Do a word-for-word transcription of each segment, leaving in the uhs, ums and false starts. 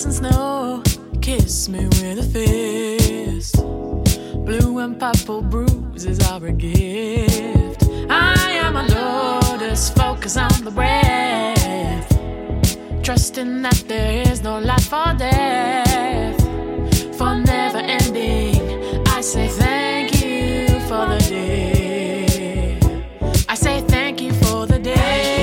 and snow, kiss me with a fist. Blue and purple bruises are a gift. I am a lotus, focus on the breath, trusting that there is no life or death. For never ending, I say thank you for the day. I say thank you for the day.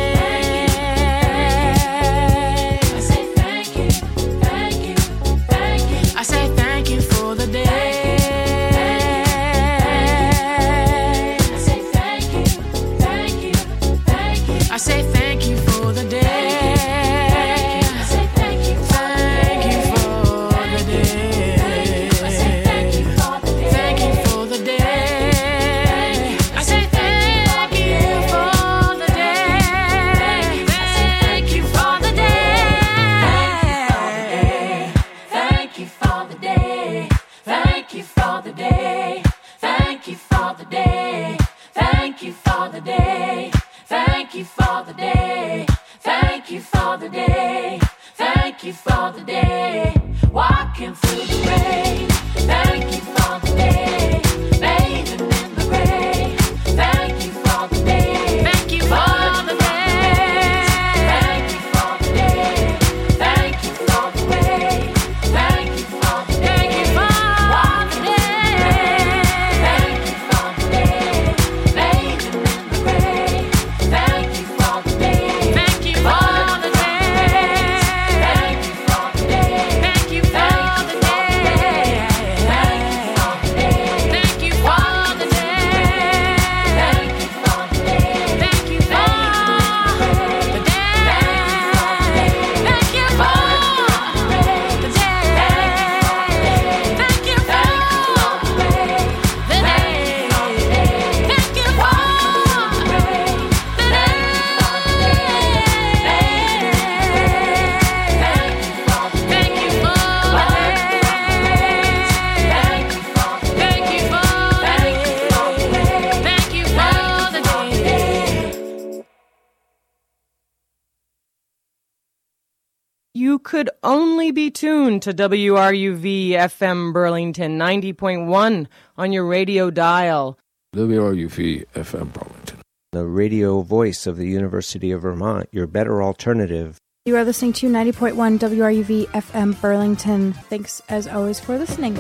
Could only be tuned to W R U V F M Burlington ninety point one on your radio dial. W R U V F M Burlington, the radio voice of the University of Vermont, your better alternative. You are listening to ninety point one W R U V F M Burlington. Thanks as always for listening.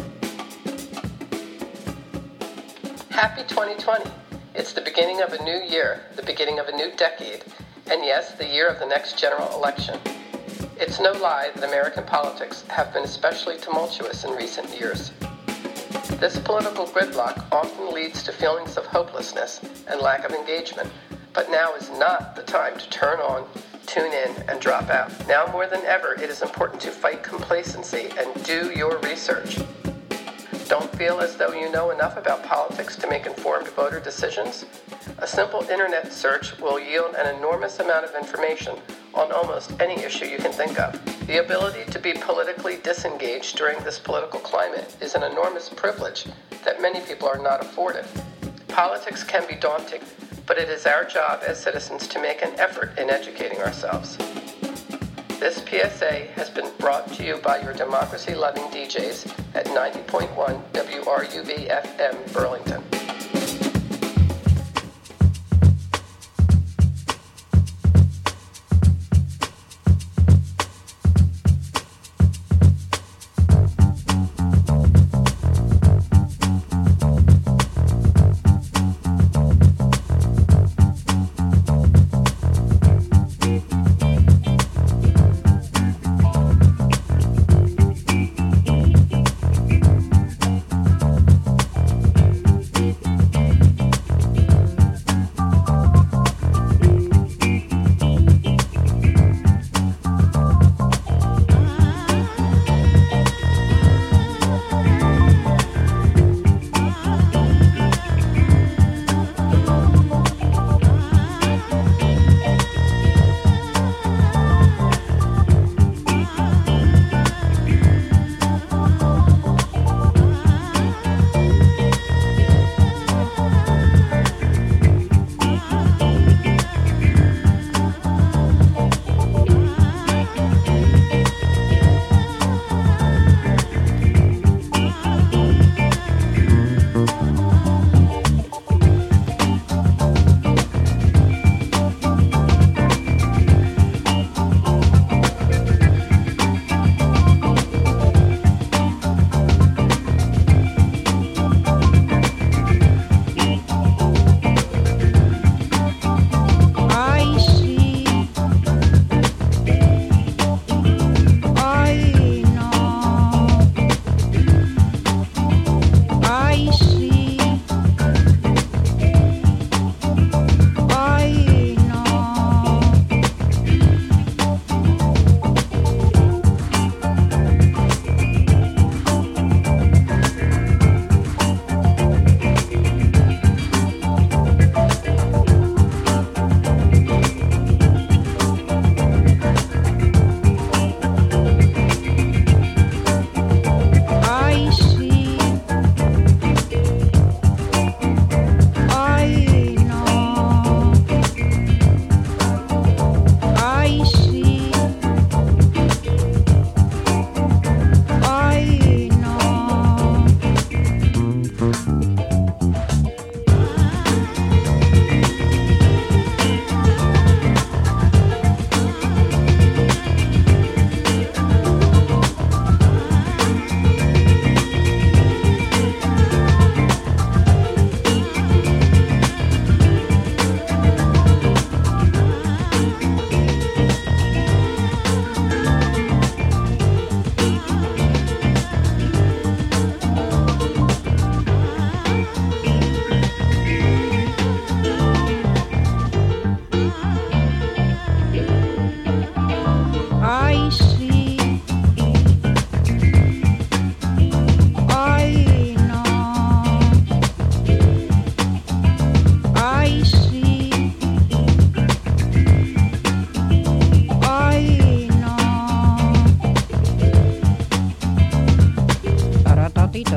Happy twenty twenty. It's the beginning of a new year, the beginning of a new decade, and yes, the year of the next general election. It's no lie that American politics have been especially tumultuous in recent years. This political gridlock often leads to feelings of hopelessness and lack of engagement, but now is not the time to turn on, tune in, and drop out. Now more than ever, it is important to fight complacency and do your research. Don't feel as though you know enough about politics to make informed voter decisions? A simple internet search will yield an enormous amount of information on almost any issue you can think of. The ability to be politically disengaged during this political climate is an enormous privilege that many people are not afforded. Politics can be daunting, but it is our job as citizens to make an effort in educating ourselves. This P S A has been brought to you by your democracy-loving D Js at ninety point one W R U V F M Burlington.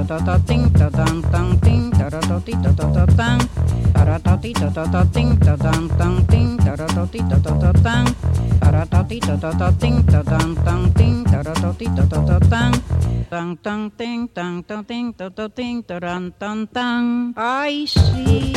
da da ding da dang dang ding da da da di da da da dang da da da di da da da ding da dang dang ding da da da di da da da dang da da da di da da da ding da dang dang ding da da da di da da da dang dang dang ding dang dang ding da da ding da dang dang dang. I see.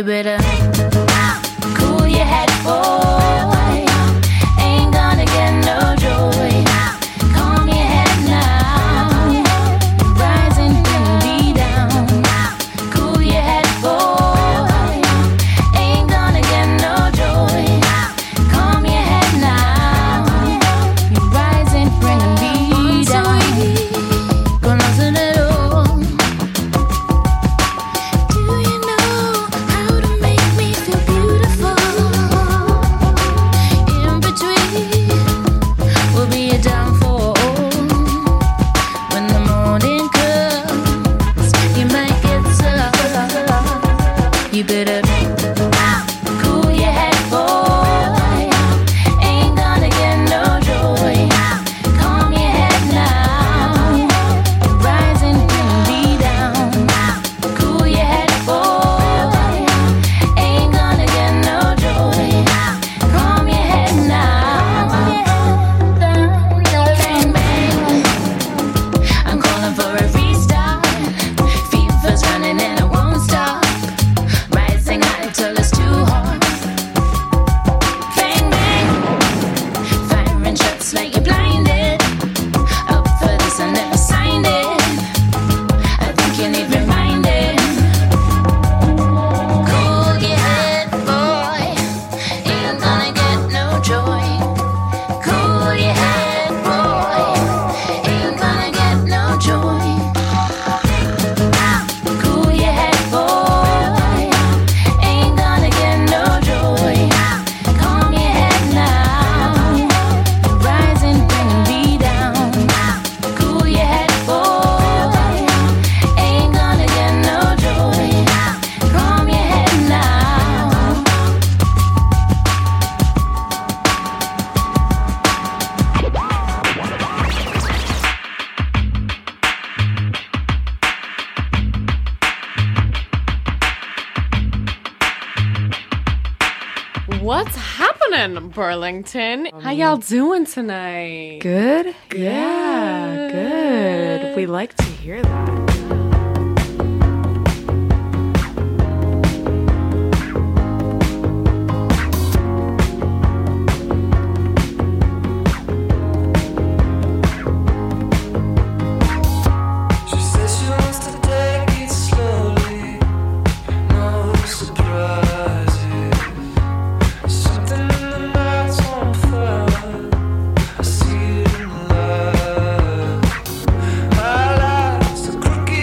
better cool your head, boy. Ain't gonna get no joy. Calm your head now. Rising can be down. Cool your head, boy. Ain't gonna get no joy. Calm your head now. Rising, bring and be down. Conoce el oro. Do you know how to make me feel beautiful? In between will be a downfall. When the morning comes, you might get so. You better cool your head, boy. Ain't gonna get no joy. Calm your head now. Rising can be down. Cool your head, boy. Ain't gonna get no joy. Calm your head now. Bang, bang. I'm calling for a restart. Fever's running and I won't stop. Rising high till it's too hot. Bang, bang. Firing shots like you're blinded. Up for this, I never signed it. I think you need reminding. Cool your head, boy. Ain't gonna get no joy. Cool your head, boy. Ain't gonna get no joy. Cool your head, boy. Ain't gonna get no joy. Calm your head now. Rising, bring and be down. Cool your head, boy. Ain't gonna get no joy. Calm your head now. What's happening, Burlington? How y'all doing tonight? Good? Yeah, good. We like to hear that. She says she wants to take it slowly, no surprises. Something in the night's on fire. I see it in the light. My life's a crooked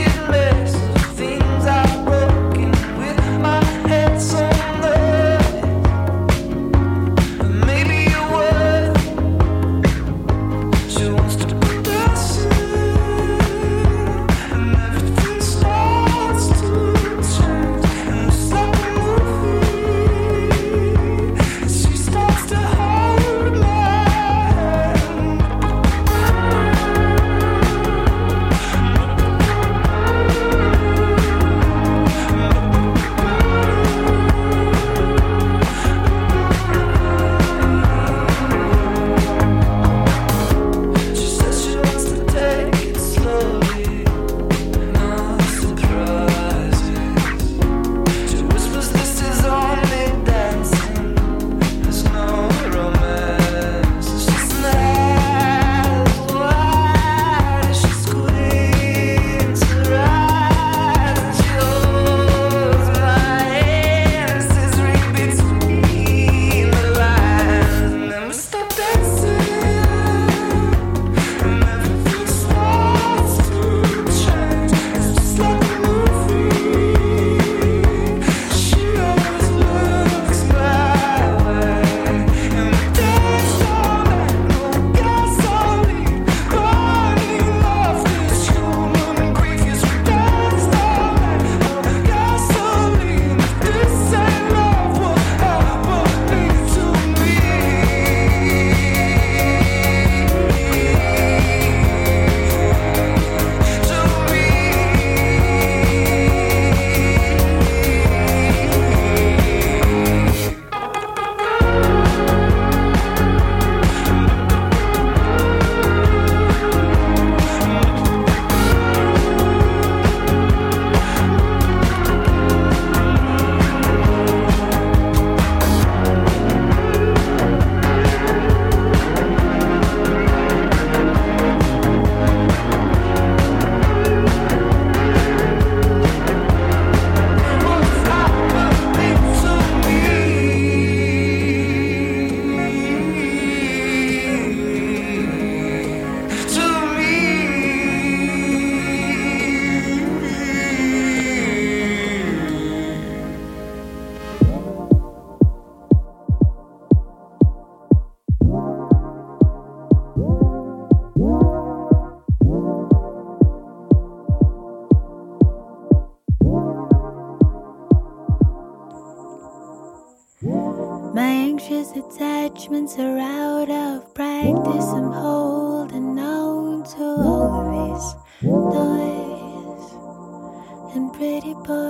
Anxious attachments are out of practice. I'm holding on to all this noise and pretty boys.